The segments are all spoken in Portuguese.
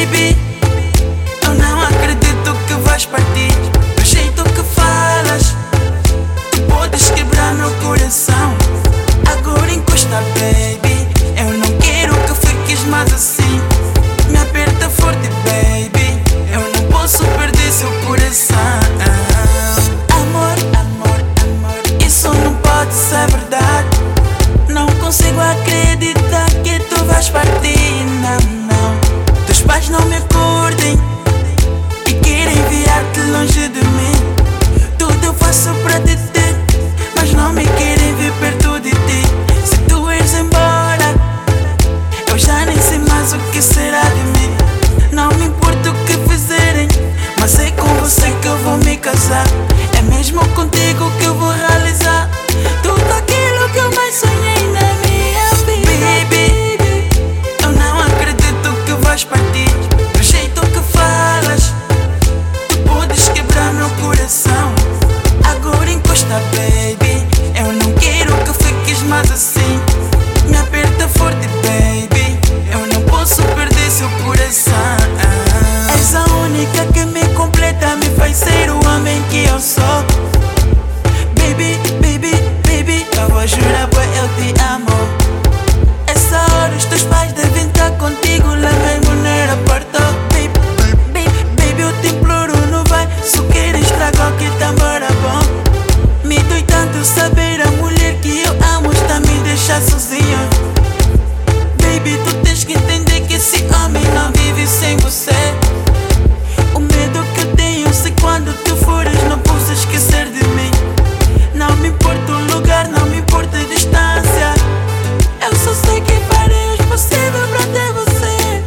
Baby, eu não acredito que vais partir. Do jeito que falas, tu podes quebrar meu coração. Agora encosta, baby, eu não quero que fiques mais assim. Me aperta forte, baby, eu não posso perder seu coração. Amor, amor, amor, isso não pode ser verdade. Não consigo acreditar que tu vais partir, não, não. Teus pais não me acordem e querem enviar-te longe de mim. Tudo eu faço para te ter, mas não me querem ver perto de ti. Se tu ires embora, eu já nem sei mais o que será de mim. Não me importa o que fizerem, mas é com você que eu vou me casar. É mesmo contigo que eu vou realizar tudo aquilo que eu mais sonhei na minha vida. Baby, eu não acredito que vais partir. Do jeito que falas, tu podes quebrar meu coração. Agora encosta, baby, eu não quero que fiques mais assim. Me aperta forte, baby, eu não posso perder seu coração. És a única que me completa, me faz ser o homem que eu sou. Baby, baby, baby, eu vou jurar, pois eu te amo. Essa hora os teus pais devem estar contigo lá mesmo no aeroporto. Baby, baby, baby, eu te imploro, não vai, só quero estragar o que tá embora bom. Me dói tanto saber a mulher que eu amo está me deixar sozinho. Baby, tu tens que entender que esse homem não vive sem você. O medo que eu tenho se quando tu fores não posso esquecer de mim. Não me importa o lugar, não me importa a distância. Eu só sei que farei o possível pra ter você.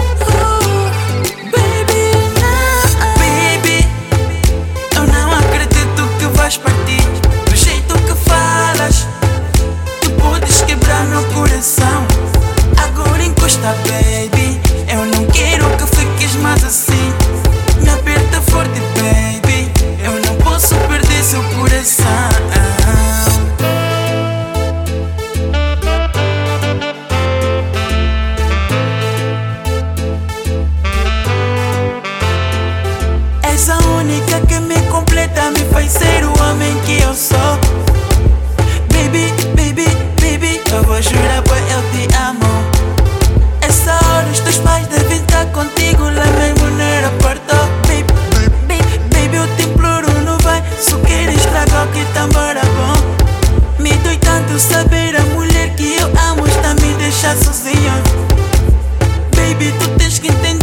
Baby, não. Baby, eu não acredito que vais partir. Do jeito que falas, tu podes quebrar meu coração. Agora encosta, baby, eu não quero que fiques mais assim. Me aperta forte, baby, eu não posso perder seu coração. És a única que me completa, me faz ser o homem que eu sou. Baby, baby, baby, eu vou jurar, pois eu te amo. Essa hora os teus pais devem estar contigo lá mesmo no aeroporto. Baby, baby, baby, eu te imploro, não vai, só quero estragar o que tá embora bom. Me dói tanto saber a mulher que eu amo está me deixar sozinho. Baby, tu tens que entender